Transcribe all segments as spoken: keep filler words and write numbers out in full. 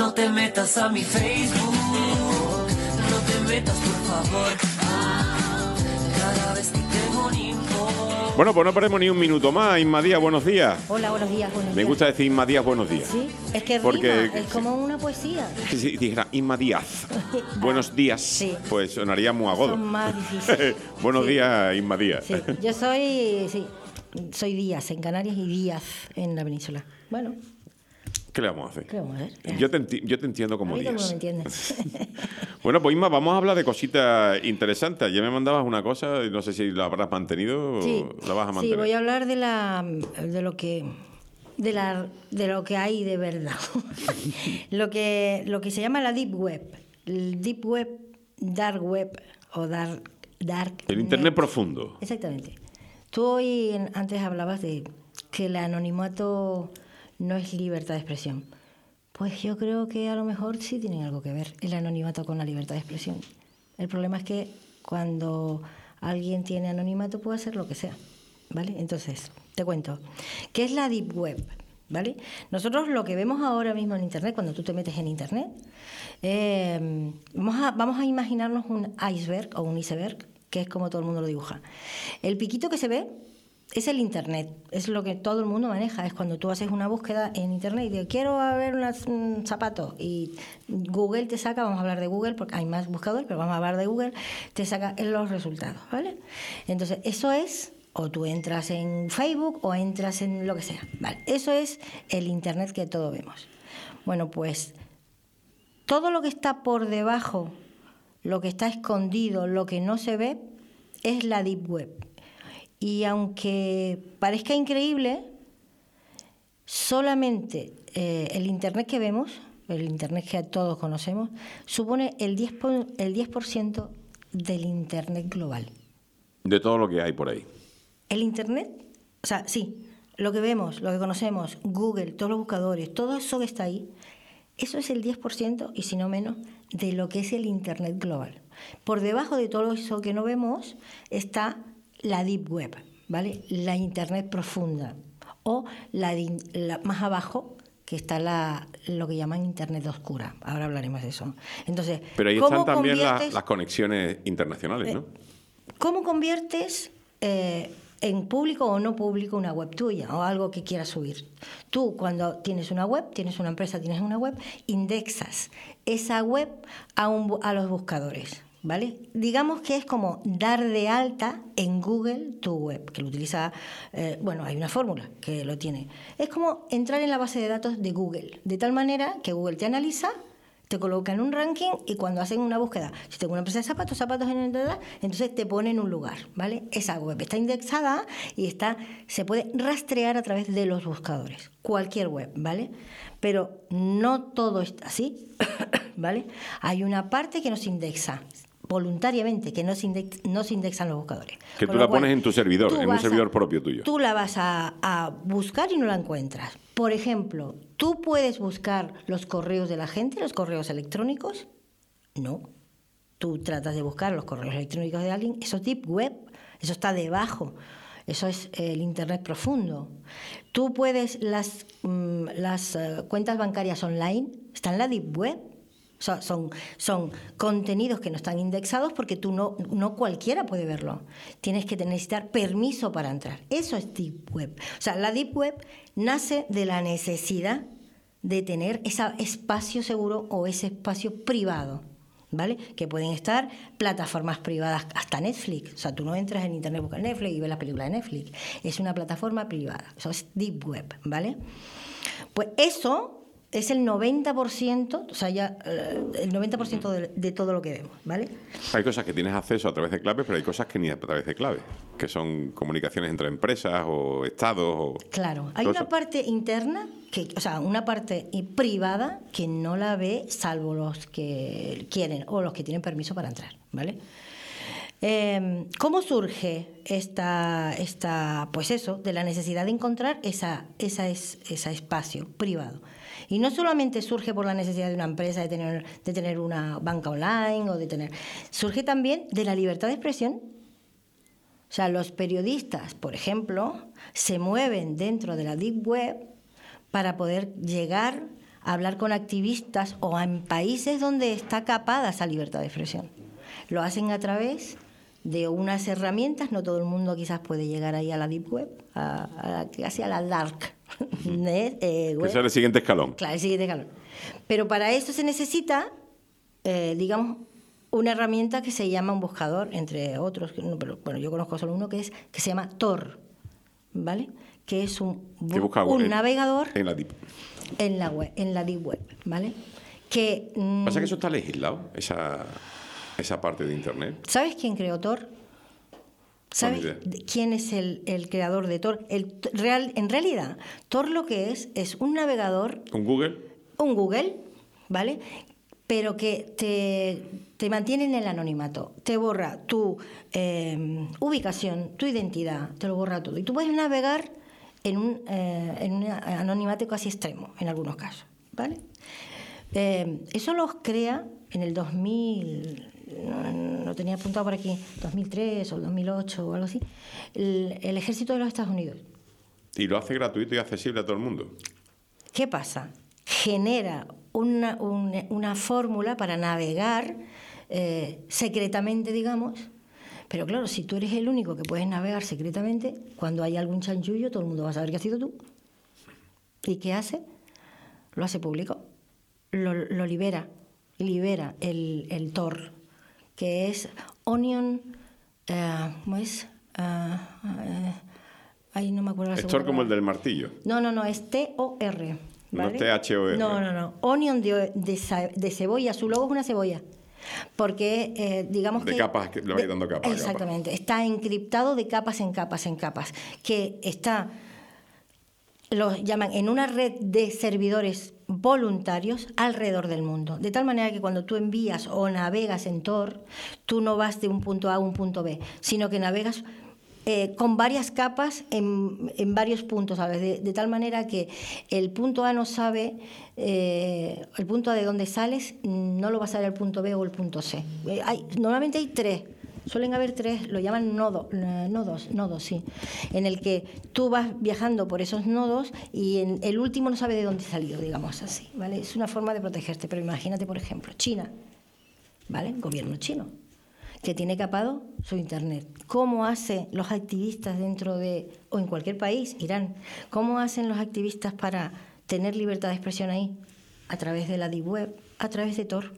No te metas a mi Facebook, no te metas por favor. Cada vez que tengo un info. Bueno, pues no perdemos ni un minuto más. Inma Díaz, buenos días. Hola, buenos días, buenos días. Me gusta decir Inma Díaz, buenos días. Sí, es que Porque, rima, es como una poesía. Si sí, dijera Inma Díaz, buenos días, sí. Pues sonaría muy agudo. Son más difíciles. Buenos sí. días, Inma Díaz. Sí, yo soy, sí, soy Díaz en Canarias y Díaz en la península. Bueno. ¿Qué le vamos a hacer? ¿Qué vamos a hacer? Yo te, enti- yo te entiendo como a mí Díaz. me entiendes. Bueno, pues Inma, vamos a hablar de cositas interesantes. Ya me mandabas una cosa, y no sé si la habrás mantenido Sí, o la vas a mantener. sí, voy a hablar de la de lo que de la de lo que hay de verdad. lo que lo que se llama la deep web, el deep web, dark web o dark dark El internet net. profundo. Exactamente. Tú hoy en- antes hablabas de que el anonimato no es libertad de expresión. Pues yo creo que a lo mejor sí tiene algo que ver el anonimato con la libertad de expresión. El problema es que cuando alguien tiene anonimato puede hacer lo que sea, ¿vale? Entonces, te cuento. ¿Qué es la deep web? ¿Vale? Nosotros lo que vemos ahora mismo en Internet, cuando tú te metes en Internet, eh, vamos, a, vamos a imaginarnos un iceberg o un iceberg, que es como todo el mundo lo dibuja. El piquito que se ve es el Internet, es lo que todo el mundo maneja. Es cuando tú haces una búsqueda en Internet y dices, quiero ver unas, un zapato, y Google te saca, vamos a hablar de Google porque hay más buscadores, pero vamos a hablar de Google, te saca los resultados, ¿vale? Entonces, eso es, o tú entras en Facebook o entras en lo que sea, ¿vale? Eso es el Internet que todos vemos. Bueno, pues todo lo que está por debajo, lo que está escondido, lo que no se ve, es la Deep Web. Y aunque parezca increíble, solamente eh, el Internet que vemos, el Internet que todos conocemos, supone el diez por ciento, el diez por ciento del Internet global. De todo lo que hay por ahí. El Internet, o sea, sí, lo que vemos, lo que conocemos, Google, todos los buscadores, todo eso que está ahí, eso es el diez por ciento, y si no menos, de lo que es el Internet global. Por debajo de todo eso que no vemos está la Deep Web, ¿vale? La Internet profunda. O la, la más abajo, que está la, lo que llaman Internet oscura. Ahora hablaremos de eso. Entonces, pero ahí ¿cómo están también la, conviertes, las conexiones internacionales, eh, ¿no? ¿Cómo conviertes eh, en público o no público una web tuya o algo que quieras subir? Tú, cuando tienes una web, tienes una empresa, tienes una web, indexas esa web a, un, a los buscadores, ¿vale? Digamos que es como dar de alta en Google tu web, que lo utiliza, eh, bueno, hay una fórmula que lo tiene. Es como entrar en la base de datos de Google, de tal manera que Google te analiza, te coloca en un ranking, y cuando hacen una búsqueda, si tengo una empresa de zapatos, zapatos en el data, entonces te pone en un lugar, ¿vale? Esa web está indexada y está, se puede rastrear a través de los buscadores, cualquier web, ¿vale? Pero no todo está así, ¿vale? Hay una parte que nos indexa voluntariamente, que no se, index, no se indexan los buscadores. Que Con tú lo la cual, pones en tu servidor, en un servidor a, propio tuyo. Tú la vas a, a buscar y no la encuentras. Por ejemplo, ¿tú puedes buscar los correos de la gente, los correos electrónicos? No. Tú tratas de buscar los correos electrónicos de alguien, eso es Deep Web, eso está debajo. Eso es el Internet profundo. Tú puedes, las, mm, las uh, cuentas bancarias online están en la Deep Web. O sea, son, son contenidos que no están indexados porque tú no, no cualquiera puede verlo. Tienes que necesitar permiso para entrar. Eso es Deep Web. O sea, la Deep Web nace de la necesidad de tener ese espacio seguro o ese espacio privado, ¿vale? Que pueden estar plataformas privadas, hasta Netflix. O sea, tú no entras en Internet, buscas Netflix y ves las películas de Netflix. Es una plataforma privada. Eso es Deep Web, ¿vale? Pues eso es el noventa por ciento, o sea, ya el noventa por ciento de, de todo lo que vemos, ¿vale? Hay cosas que tienes acceso a través de clave, pero hay cosas que ni a través de clave, que son comunicaciones entre empresas o estados. O claro, hay cosas. una parte interna, que, o sea, una parte privada que no la ve salvo los que quieren o los que tienen permiso para entrar, ¿vale? Eh, ¿Cómo surge esta, esta, pues eso, de la necesidad de encontrar esa, esa es, ese espacio privado? Y no solamente surge por la necesidad de una empresa de tener, de tener una banca online o de tener... Surge también de la libertad de expresión. O sea, los periodistas, por ejemplo, se mueven dentro de la Deep Web para poder llegar hablar con activistas o en países donde está capada esa libertad de expresión. Lo hacen a través de unas herramientas, no todo el mundo quizás puede llegar ahí a la deep web, a, a la, casi a la dark net, eh, web. Ese es el siguiente escalón. Claro, el siguiente escalón. Pero para eso se necesita, eh, digamos, una herramienta que se llama un buscador, entre otros, no, pero bueno, yo conozco solo uno que es que se llama Tor, ¿vale? Que es un, un en, navegador en la deep. en la web, en la deep web, ¿vale? Que mmm, pasa que eso está legislado, esa esa parte de internet. ¿Sabes quién creó Tor? ¿Sabes quién es el, el creador de Tor? El real, en realidad, Tor lo que es es un navegador, un Google, un Google, ¿vale? Pero que te, te mantiene en el anonimato, te borra tu eh, ubicación, tu identidad, te lo borra todo. Y tú puedes navegar en un, eh, en un anonimato casi extremo, en algunos casos, ¿vale? Eh, eso los crea en el dos mil, no, no tenía apuntado por aquí, dos mil tres o dos mil ocho o algo así, el, el ejército de los Estados Unidos. Y lo hace gratuito y accesible a todo el mundo. ¿Qué pasa? Genera una, una, una fórmula para navegar eh, secretamente, digamos, pero claro, si tú eres el único que puedes navegar secretamente, cuando hay algún chanchullo, todo el mundo va a saber que has sido tú. ¿Y qué hace? Lo hace público, lo, lo libera, libera el, el Tor, que es Onion, uh, ¿cómo es? Uh, uh, ahí no me acuerdo la ¿Es Tor como el del martillo? No, no, no, es T O R. ¿Vale? No T H O R. No, no, no. Onion de, de, de cebolla, su logo es una cebolla. Porque, eh, digamos de que... De capas, que le va dando capas. Exactamente. Capas. Está encriptado de capas en capas en capas. Que está, lo llaman, en una red de servidores voluntarios alrededor del mundo. De tal manera que cuando tú envías o navegas en Tor, tú no vas de un punto A a un punto B, sino que navegas... Eh, con varias capas en, en varios puntos, ¿sabes? De, de tal manera que el punto A no sabe, eh, el punto A de dónde sales, no lo va a saber el punto B o el punto C. Eh, hay, normalmente hay tres, suelen haber tres, lo llaman nodo, eh, nodos, nodos, sí, en el que tú vas viajando por esos nodos y en, el último no sabe de dónde salió, digamos así, ¿vale? Es una forma de protegerte, pero imagínate, por ejemplo, China, ¿vale? Gobierno chino, que tiene capado su internet. ¿Cómo hacen los activistas dentro de, o en cualquier país, Irán, cómo hacen los activistas para tener libertad de expresión ahí? A través de la deep web, a través de Tor. O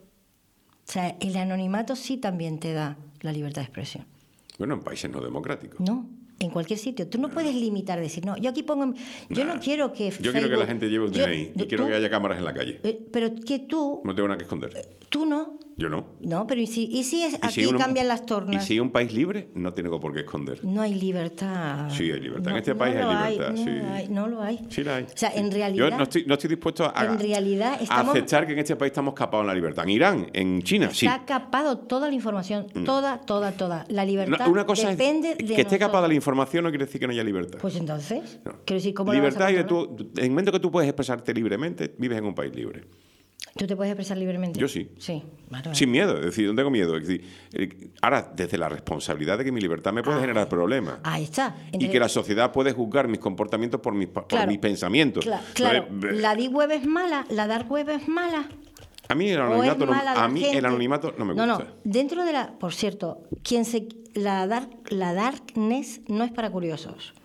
sea, el anonimato sí también te da la libertad de expresión. Bueno, en países no democráticos. No, en cualquier sitio. Tú no puedes limitar, decir, no, yo aquí pongo... Yo nah, no quiero que Yo Facebook, quiero que la gente lleve un D N I yo, y quiero tú, que haya cámaras en la calle. Eh, pero que tú... No tengo nada que esconder. Tú no. Yo no. No, pero ¿y si, y si es, ¿Y aquí si uno, cambian las tornas? ¿Y si un país libre? No tiene por qué esconder. No hay libertad. Sí, hay libertad. No, en este no país hay libertad. Hay, no, sí. hay, no lo hay. Sí la hay. O sea, en realidad... Yo no estoy, no estoy dispuesto a, en realidad estamos, a aceptar que en este país estamos capados en la libertad. En Irán, en China, está sí. Está capado toda la información. Toda, toda, toda. La libertad no, una cosa depende es, de que esté nosotros. capada la información no quiere decir que no haya libertad. Pues entonces, no. quiero decir, ¿cómo libertad y de tú, en el momento que tú puedes expresarte libremente, vives en un país libre. ¿Tú te puedes expresar libremente? Yo sí. Sí. Vale, vale. Sin miedo, es decir, no tengo miedo. Es decir, ahora, desde la responsabilidad de que mi libertad me puede ah, generar problemas. Ahí está. Entonces, y que la sociedad puede juzgar mis comportamientos por mis, por claro, mis pensamientos. Claro, claro. Entonces, la deep web es mala, la dark web es mala. A mí el anonimato, no, a mí el anonimato no me gusta. No, no. Dentro de la... Por cierto, quien se, la, dark, la darkness no es para curiosos.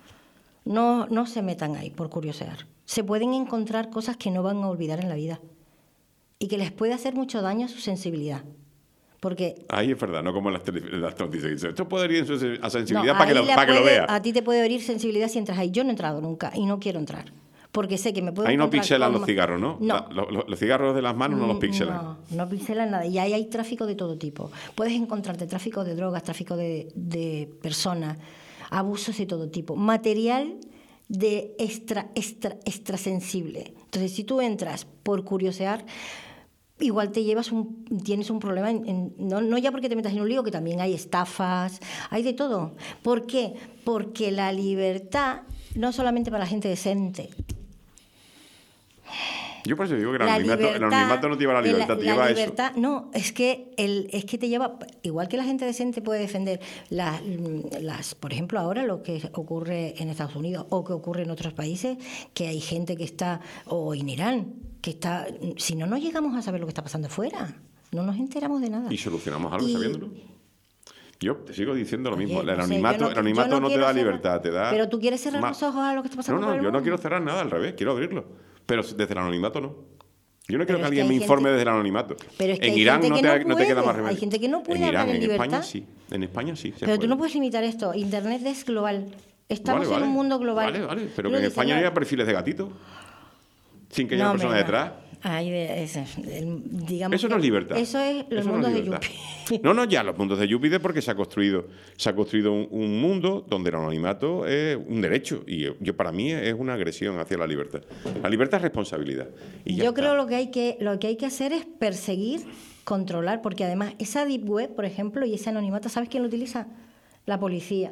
No, no se metan ahí por curiosear. Se pueden encontrar cosas que no van a olvidar en la vida y que les puede hacer mucho daño a su sensibilidad. Porque... Ahí es verdad, no como en las, tele, las noticias. Esto puede herir a sensibilidad no, para, que lo, para puede, que lo vea. A ti te puede herir sensibilidad si entras ahí. Yo no he entrado nunca y no quiero entrar. Porque sé que me puedo ahí no pixelan con... los cigarros, ¿no? No. La, los, los cigarros de las manos no los pixelan. No, no pixelan nada. Y ahí hay tráfico de todo tipo. Puedes encontrarte tráfico de drogas, tráfico de, de personas, abusos de todo tipo. Material de extra, extra, extrasensible. Entonces, si tú entras por curiosear, igual te llevas un, tienes un problema, en, en, no, no ya porque te metas en un lío, que también hay estafas, hay de todo. ¿Por qué? Porque la libertad no solamente para la gente decente. Yo por eso digo que el La anonimato, el libertad- anonimato no te lleva a la libertad, te la lleva a libertad, no, es que el, es que te lleva, igual que la gente decente puede defender las, las, por ejemplo, ahora lo que ocurre en Estados Unidos o que ocurre en otros países, que hay gente que está, o en Irán, que está, si no, no llegamos a saber lo que está pasando afuera, no nos enteramos de nada. eso. ¿Y solucionamos algo Y- sabiéndolo? Yo te sigo diciendo lo Oye, mismo. El no sé, anonimato, yo no- el anonimato yo no, te quiero da cerrar- libertad, te da... Pero tú quieres cerrar más. los ojos a lo que está pasando No, por no, el yo no mundo. quiero cerrar nada, al revés, quiero abrirlo. Pero desde el anonimato no. Yo no quiero Pero que es que alguien hay me gente- informe desde el anonimato. Pero es que en hay Irán gente no que te, no no te queda puede. más remedio. Hay gente que no puede en Irán, hablar en en España libertad. sí. En España sí. se Pero tú puede. no puedes limitar esto. Internet es global. Estamos Vale, en un vale. mundo global. Vale, vale. Pero Tú que en dices, España no, haya perfiles de gatito. Sin que haya no, una persona hombre, no. detrás. Ay, de- ese, el- digamos Eso no que es libertad. Eso es los Eso no mundos es de libertad. Yuppie. No, no, ya, los mundos de Júpiter porque se ha construido, se ha construido un, un mundo donde el anonimato es un derecho y yo, yo para mí es una agresión hacia la libertad. La libertad es responsabilidad. Y ya Yo está. creo lo que hay que lo que hay que hacer es perseguir, controlar, porque además esa deep web, por ejemplo, y ese anonimato, ¿sabes quién lo utiliza? La policía.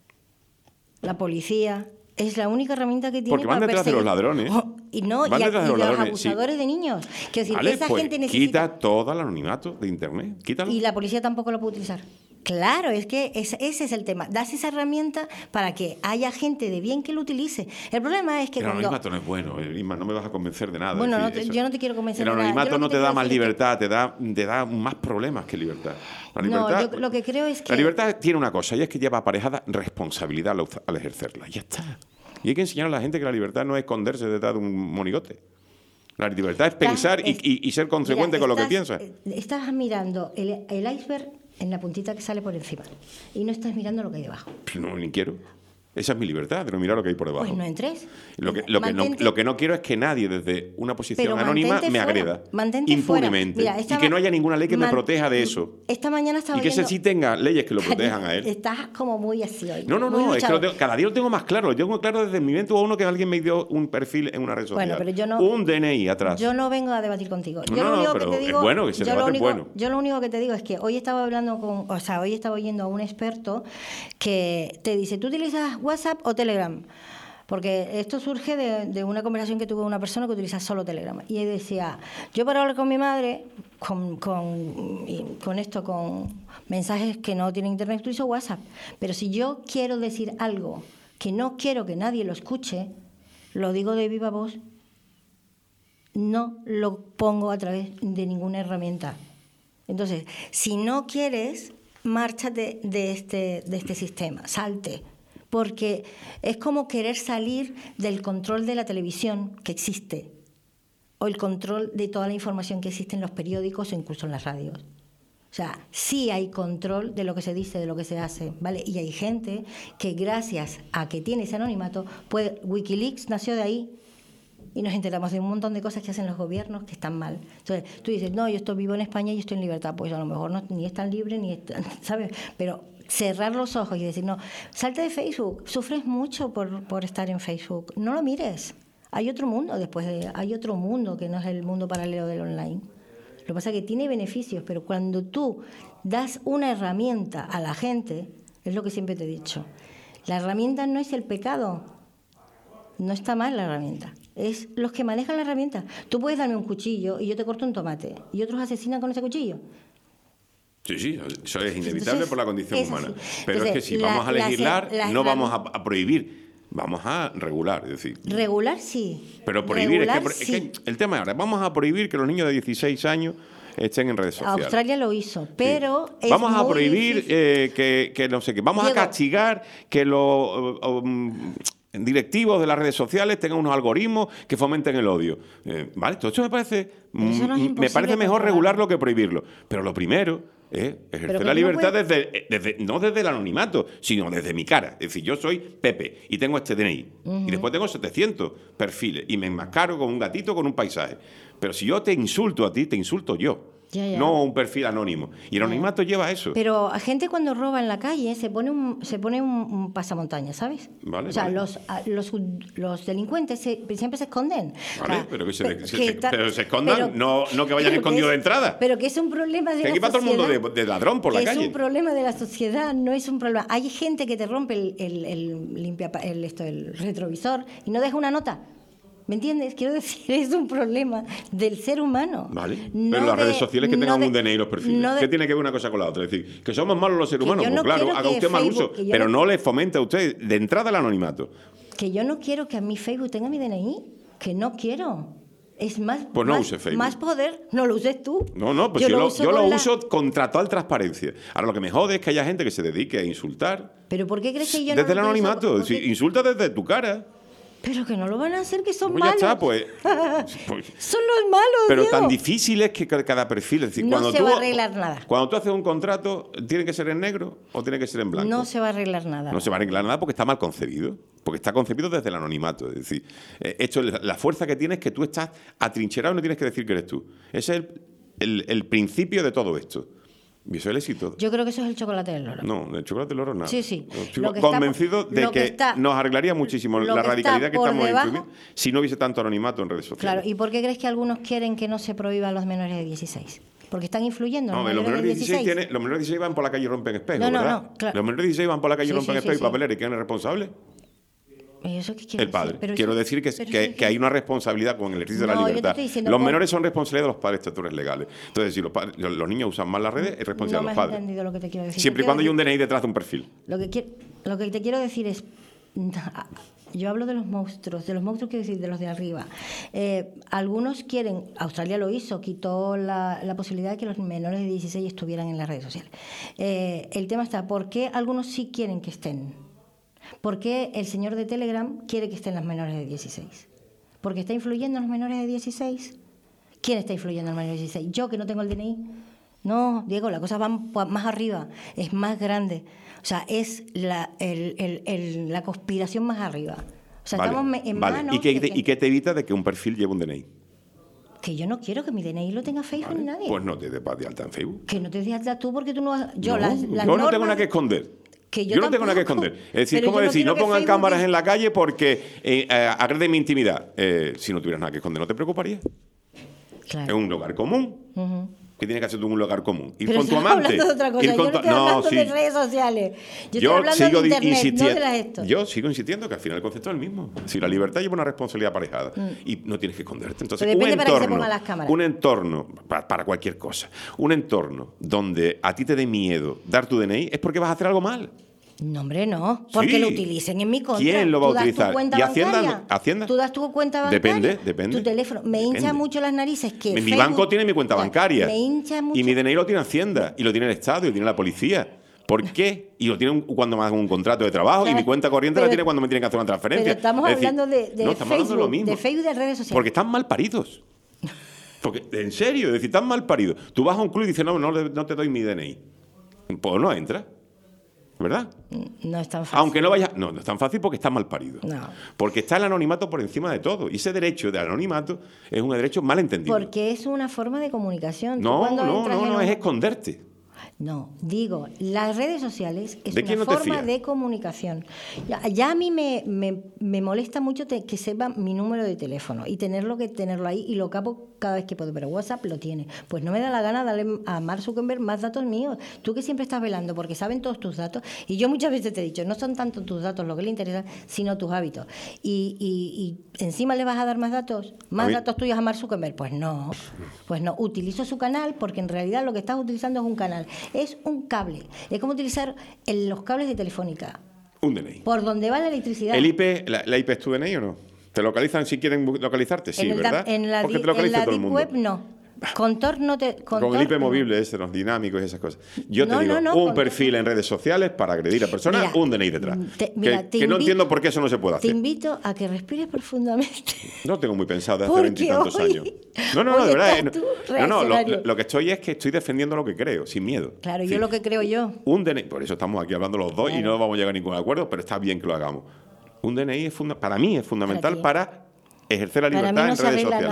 La policía es la única herramienta que tiene Porque van para detrás de perseguir. los ladrones. Oh, y no, Van y, a- detrás de y los de los ladrones, sí. abusadores de niños. Quiero decir, Vale, esa pues gente necesita. quita todo el anonimato de Internet. Quítalo. Y la policía tampoco lo puede utilizar. Claro, es que es- ese es el tema. Das esa herramienta para que haya gente de bien que lo utilice. El problema es que El cuando... anonimato no es bueno, eh, Isma, no me vas a convencer de nada. Bueno, Es no decir, te- eso- yo no te quiero convencer El de nada. Yo anonimato lo que no te te da quiero más decir es que- libertad, te da, te da más problemas que libertad. La No, libertad, yo lo que creo es que- La libertad tiene una cosa, y es que lleva aparejada responsabilidad al, al ejercerla. Ya está. Y hay que enseñar a la gente que la libertad no es esconderse detrás de un monigote. La libertad es pensar y, Estás- y- y ser consecuente Mira, con lo que estás- piensas. eh, Estás mirando el, el iceberg en la puntita que sale por encima y no estás mirando lo que hay debajo. Pues no, ni quiero. Esa es mi libertad, de no mirar lo que hay por debajo. Pues no entres. Lo que, lo, que no, Mantente- lo que no quiero es que nadie desde una posición pero anónima mantente me fuera, agreda mantente impunemente. fuera. Mira, esta y que no ma- haya ninguna ley que me man- proteja de eso. Esta mañana estaba Y que ese oyendo- sí tenga leyes que lo protejan a él. Estás como muy así hoy. No, no, muy no, es que lo luchador. tengo- cada día lo tengo más claro. Lo tengo claro desde mi mente o uno que alguien me dio un perfil en una red social. Bueno, pero yo no- un D N I atrás. Yo no vengo a debatir contigo. No, Yo no, lo único pero que te es digo, bueno, que ese yo debate lo es único, bueno. Yo lo único que te digo es que hoy estaba hablando con, o sea, hoy estaba oyendo a un experto que te dice, ¿tú utilizas WhatsApp o Telegram? Porque esto surge de, de una conversación que tuve con una persona que utiliza solo Telegram. Y él decía, yo para hablar con mi madre, con, con, y con esto, con mensajes que no tienen internet, utilizo WhatsApp. Pero si yo quiero decir algo que no quiero que nadie lo escuche, lo digo de viva voz, no lo pongo a través de ninguna herramienta. Entonces, si no quieres, márchate de este, de este sistema, salte. Porque es como querer salir del control de la televisión que existe, o el control de toda la información que existe en los periódicos o incluso en las radios. O sea, sí hay control de lo que se dice, de lo que se hace, ¿vale? Y hay gente que gracias a que tiene ese anonimato, puede, Wikileaks nació de ahí, y nos enteramos de un montón de cosas que hacen los gobiernos que están mal. Entonces, tú dices, no, yo estoy vivo en España y estoy en libertad. Pues a lo mejor no, ni es tan libre, ni es tan, ¿sabes? Pero cerrar los ojos y decir, no, salte de Facebook, sufres mucho por, por estar en Facebook, no lo mires. Hay otro mundo después de, hay otro mundo que no es el mundo paralelo del online. Lo que pasa es que tiene beneficios, pero cuando tú das una herramienta a la gente, es lo que siempre te he dicho, la herramienta no es el pecado, no está mal la herramienta, es los que manejan la herramienta. Tú puedes darme un cuchillo y yo te corto un tomate, y otros asesinan con ese cuchillo. Sí, sí, eso es inevitable Entonces, por la condición es humana. así. Pero Entonces, es que si la- vamos a las- legislar, las no vamos a, herrami- a prohibir, vamos a regular. Es decir, Regular sí. pero prohibir es que, Regular, es que sí. el tema es ahora, vamos a prohibir que los niños de dieciséis años estén en redes sociales. Australia lo hizo, pero Sí. es Vamos a muy prohibir difícil. eh, que, que no sé qué. Vamos Diego. a castigar que los uh, um, directivos de las redes sociales tengan unos algoritmos que fomenten el odio. Eh, vale, todo eso me parece Pero eso no es mm, me imposible parece mejor controlarlo. regularlo que prohibirlo. Pero lo primero es ejercer Pero que la tú no libertad puedes- desde, eh, desde no desde el anonimato, sino desde mi cara. Es decir, yo soy Pepe y tengo este D N I. Y después tengo setecientos perfiles y me enmascaro con un gatito con un paisaje. Pero si yo te insulto a ti, te insulto yo. Ya, ya. No un perfil anónimo. Y el anonimato lleva a eso. Pero a gente cuando roba en la calle se pone un, se pone un, un pasamontañas, ¿sabes? Vale, o sea, vale. los, a- los, los delincuentes se- siempre se esconden. Vale, O sea, pero que se, pe- se- que se- ta- pero se escondan, pero- no, no que vayan pero escondidos es- de entrada. Pero que es un problema de Que la aquí va todo el mundo sociedad. de, de ladrón por la que calle. Es un problema de la sociedad, no es un problema. Hay gente que te rompe el, el, el limpia, el, esto, el retrovisor y no deja una nota. ¿Me entiendes? Quiero decir, es un problema del ser humano. Vale. No Pero las de- redes sociales que no tengan de- un D N I y los perfiles. no de- ¿Qué tiene que ver una cosa con la otra? Es decir, que somos malos los seres Que humanos. yo Pues no claro, quiero haga que usted mal Facebook- uso. que yo Pero no- no le fomente a usted de entrada el anonimato. Que yo no quiero que a mi Facebook tenga mi D N I. Que no quiero. Es más, Pues no más, use Facebook. más poder. No lo uses tú. No, no, pues yo, lo, uso yo lo con la- uso con total transparencia. Ahora, lo que me jode es que haya gente que se dedique a insultar ¿Pero por qué crees que yo desde el no lo utilizo? anonimato. Es Porque- decir, insulta desde tu cara. Pero que no lo van a hacer, que son Pues ya malos. está, pues. pues Son los malos, pero Diego. tan difícil es que ca- cada perfil. Es decir, No cuando se tú, va a arreglar nada. Cuando tú haces un contrato, ¿tiene que ser en negro o tiene que ser en blanco? No se va a arreglar nada. No se va a arreglar nada porque está mal concebido. Porque está concebido desde el anonimato. Es decir, eh, esto, la fuerza que tienes es que tú estás atrincherado y no tienes que decir que eres tú. Ese es el, el- el principio de todo esto. Y eso es el éxito. Yo creo que eso es el chocolate del loro. No, el chocolate del oro nada. Sí, sí. Yo Estoy Lo que está convencido por- de lo que, que está- nos arreglaría muchísimo lo la que radicalidad está que por estamos debajo- instruyendo si no hubiese tanto anonimato en redes sociales. Claro, ¿y por qué crees que algunos quieren que no se prohíba a los menores de dieciséis? Porque están influyendo. No, los los menores de dieciséis, dieciséis. tiene- los menores de dieciséis van por la calle y rompen espejos, No, no, ¿verdad? no, claro. Los menores de dieciséis van por la calle y Sí, rompen sí, espejos sí, y sí. papeleras. ¿Y quién es responsable? ¿Y eso qué quiere El padre. decir? Pero Quiero eso- decir que, pero que, eso- que hay una responsabilidad con el ejercicio de No, la yo te libertad. estoy diciendo Los con- menores son responsabilidad de los padres estatutarios legales. Entonces, si los, padres- los niños usan mal las redes, es No responsabilidad me de has los padres. entendido lo que te quiero decir. Siempre y Te cuando haya quiero un D N I detrás de un perfil. Lo que, quiero, lo que te quiero decir es, yo hablo de los monstruos, de los monstruos quiero decir, de los de arriba. Eh, algunos quieren, Australia lo hizo, quitó la, la posibilidad de que los menores de dieciséis estuvieran en las redes sociales. Eh, el tema está, ¿por qué algunos sí quieren que estén? ¿Por qué el señor de Telegram quiere que estén los menores de dieciséis? ¿Porque está influyendo en los menores de dieciséis? ¿Quién está influyendo en los menores de dieciséis? ¿Yo, que no tengo el D N I? No, Diego, la cosa va más arriba, es más grande. O sea, es la, el, el, el, la conspiración más arriba. O sea, Vale, estamos en vale. manos ¿Y qué, de te, que, ¿Y qué te evita de que un perfil lleve un D N I? que yo no quiero que mi D N I lo tenga Facebook ni nadie. Pues no te des de alta en Facebook. Que no te des de alta tú porque tú no has... Yo, No, las, las yo no tengo normas- nada que esconder. Que yo yo no tengo nada que tampoco. esconder. Es decir, Pero ¿cómo yo no decir? quiero No que pongan Facebook cámaras diga- en la calle porque eh, eh, agrede mi intimidad. Eh, si no tuvieras nada que esconder, ¿no te preocuparía? Claro. Es un lugar común. Ujú. ¿Qué tienes que hacer tú en un lugar común? Ir Pero con tu estamos amante. hablando de otra cosa. ir Yo con no tu- estoy hablando sí. de redes sociales. Yo, Yo estoy hablando sigo de di- internet, no de insistiendo. las esto. Yo sigo insistiendo que al final el concepto es el mismo. Si la libertad lleva una responsabilidad aparejada y no tienes que esconderte. Entonces, Pero un depende para qué se entorno, pongan las cámaras. un entorno para, para cualquier cosa, un entorno donde a ti te dé miedo dar tu D N I es porque vas a hacer algo mal. No, hombre, no. Porque Sí. lo utilicen en mi contra. ¿Quién lo va a ¿Tú das tu utilizar? cuenta ¿Y Hacienda bancaria? no? ¿Hacienda? ¿Tú das tu cuenta bancaria? Depende, depende. Tu teléfono. Me Depende. hincha mucho las narices que Mi Facebook- banco tiene mi cuenta Ya, bancaria. Me hincha mucho. Y mi D N I lo tiene Hacienda, y lo tiene el Estado, y lo tiene la policía. ¿Por qué? Y lo tiene un- cuando me hago un contrato de trabajo, y Claro, mi cuenta corriente la pero- tiene cuando me tienen que hacer una transferencia. Pero estamos Es decir, hablando de, de no, estamos hablando de Facebook, lo mismo. de Facebook y de redes sociales. Porque están mal paridos. Porque, en serio, es decir, están mal paridos. Tú vas a un club y dices, no, no, le- no te doy mi D N I. Pues no entra. ¿Verdad? No es tan fácil. Aunque no vaya... No, no es tan fácil porque está mal parido. No. Porque está el anonimato por encima de todo. Y ese derecho de anonimato es un derecho mal entendido. Porque es una forma de comunicación. Tú No, cuando no, entras no, en no, un- es esconderte. No, digo, las redes sociales es ¿De una quién no te forma fías? de comunicación. Ya, ya a mí me, me, me molesta mucho te- que sepa mi número de teléfono y tenerlo que tenerlo ahí y lo capo cada vez que puedo, pero WhatsApp lo tiene. Pues no me da la gana darle a Mark Zuckerberg más datos míos. Tú que siempre estás velando porque saben todos tus datos y yo muchas veces te he dicho, no son tanto tus datos lo que le interesa, sino tus hábitos. Y, y, y encima le vas a dar más datos, más A mí- datos tuyos a Mark Zuckerberg. Pues no, pues no. Utilizo su canal porque en realidad lo que estás utilizando es un canal. Es un cable. Es como utilizar el- los cables de Telefónica. Un D N I. Por donde va la electricidad. ¿El I P, la, la I P es tu D N I o no? ¿Te localizan si quieren bu- localizarte? Sí, en el da- ¿verdad? En la, Porque di- te localiza en la todo el Deep mundo. Web no. Con Tor no te... Con, Con el I P Tor, no. movible ese, los dinámicos y esas cosas. Yo No, te digo, no, no, un con- perfil en redes sociales para agredir a personas, Mira, un D N I detrás. te- que mira, te que no invi- entiendo por qué eso no se puede Te hacer. invito a que respires profundamente. No tengo muy pensado de hace Porque veintitantos hoy- años. No, no, no, hoy de verdad. estás eh, tú No, no, lo, reaccionario. lo que estoy es que estoy defendiendo lo que creo, sin miedo. Claro, Es yo decir, lo que creo yo. Un D N I, por eso estamos aquí hablando los dos y Claro. no vamos a llegar a ningún acuerdo, pero está bien que lo hagamos. Un D N I es funda- para mí es fundamental ti. para ejercer la Para libertad mí no en se redes arregla sociales. nada.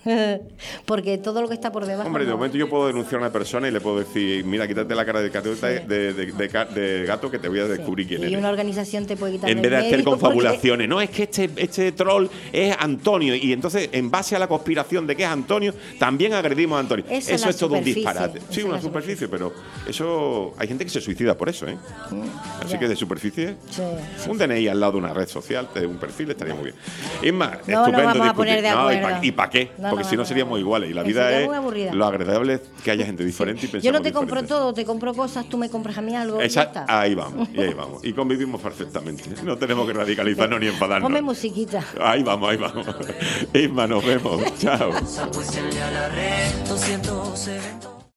Porque todo lo que está por debajo... Hombre, de no. momento yo puedo denunciar a una persona y le puedo decir, mira, quítate la cara de gato, Sí. de, de, de, de, de gato que te voy a descubrir quién Y eres. una organización te puede quitar En del vez de hacer medio porque- confabulaciones. No, es que este, este troll es Antonio. Y entonces, en base a la conspiración de que es Antonio, también agredimos a Antonio. Eso Eso es la es todo un superficie. disparate. Eso Sí, es una la superficie, pero eso. Hay gente que se suicida por eso, ¿eh? Así ya. que de superficie. Sí, sí. Un D N I al lado de una red social, de un perfil, estaría muy bien. Es más, No, estupendo nos vamos a discutir. poner de No, ¿y acuerdo. para qué? No, Porque no, si no no, seríamos no. iguales. Y la Que vida sería es. muy aburrida. Lo agradable es que haya gente diferente y pensamos Yo no te compro diferente. todo, te compro cosas, tú me compras a mí algo. y Esa- ya está. ahí vamos, y ahí vamos. Y convivimos perfectamente. No tenemos que radicalizarnos ni enfadarnos. Ponme musiquita. Ahí vamos, ahí vamos. Isma, nos vemos. Chao. Pues en la red, doscientos eventos.